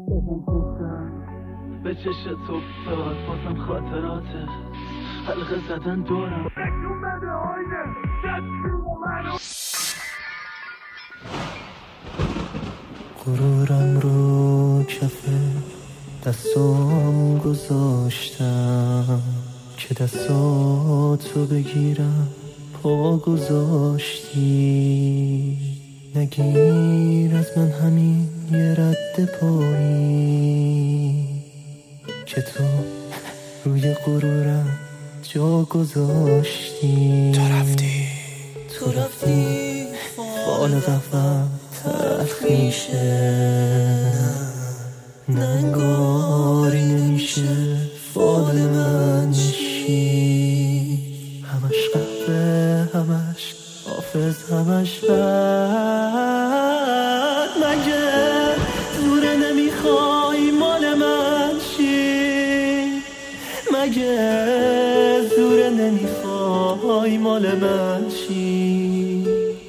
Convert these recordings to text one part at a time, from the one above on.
به چشت افتاد بازم خاطراته حلقه زدن دورم غرورم رو کف دستام گذاشتم که دستاتو بگیرم پا گذاشتی نگیر از من همین یه رد پایی که تو روی غرورم جا گذاشتی تو رفتی فال قفم تلخیشه ننگاری نمیشه فال من نشی همش قهوه همش حافظ همش بد مگه دوره نمیخوای مال من چی مگه دوره نمیخوای مال من چی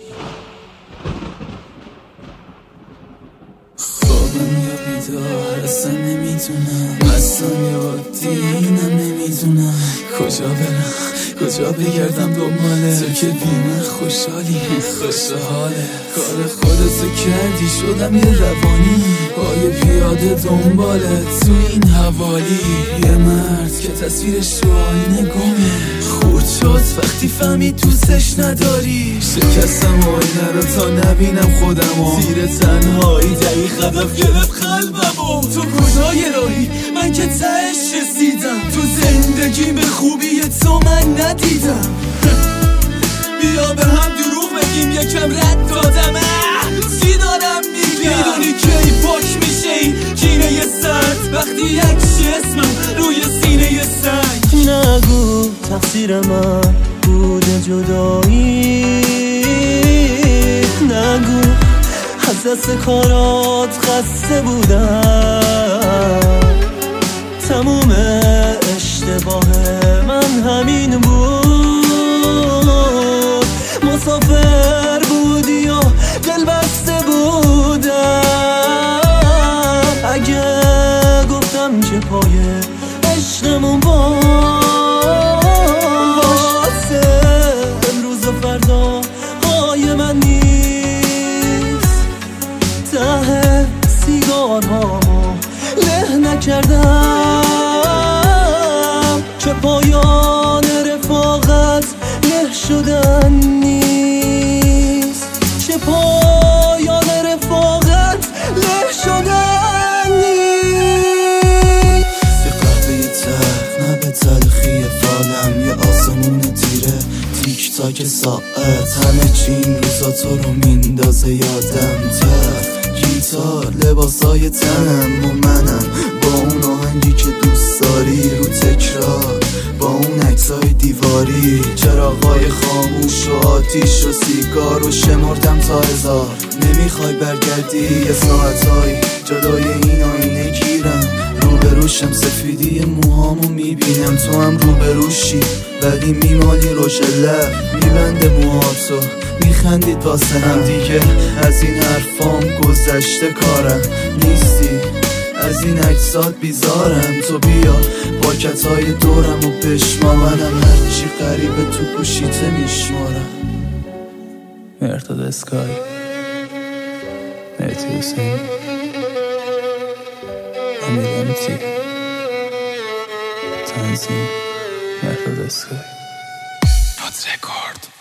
خوابم یا بیدار اصلا نمیدونم اصلا یا عادی اینم نمیدونم کجا برم کجا بگردم دنباله تو که بیمه خوشحالی خوشحاله کار خودتو کردی شدم یه روانی پای پیاده دنباله تو این حوالی یه مرد که تصویرش تو آینه گمه خورد شد وقتی فهمید دوستش نداری شکستم آینه رو تا نبینم خودمو زیر تنهایی دقیق هدف گرفت قلبمو تو کجای راهی من که تهش رسیدم تو زندگی به خوبی تو من ندیدم بیا به هم دروغ بگیم یکم رد دادم چی دارم میگم میدونی کی پاک میشه این کینه سرد وقتی یکشی اسمم روی سینه سنگ نگو تقصیر من بوده جدایی نگو از دست کارات خسته بودم تموم اشتباه من همین بود مسافر بودی و دل بسته بودم اگه گفتم که پای عشقمون واسه امروز و فردا های من نیست ته سیگارهامو له نکردم که پایان رفاقت له شدن نیست که پایان رفاقت له شدن نیست یه قهوه تلخ نه به تلخی فالم یه آسمون تیره تیک تاک ساعت همه چی این روزا تو رو میندازه یادم تف گیتار لباسای تنم و منم با اون آهنگی که دوست داری رو تکرار با اون عکسای دیواری چراغای خاموش و آتیش و سیگار و شمردم تا 1000 نمیخوای برگردی یه ساعتایی جلوی این آینه گیرم روبروشم سفیدی موهامو میبینم تو هم روبروشی ولی میمالی روش لب میبنده موهاتو میخندید واسه هم دیگه از این حرفام گذشته کارم نیستی از این اجساد بیزارم تو بیا پاکتهای دورم و بشما منم هرچی قریبه تو گوشیته میشمارم مرتاد اسکای مهدی حسین امیرانتی تنظیم مرتاد اسکای نوت رکورد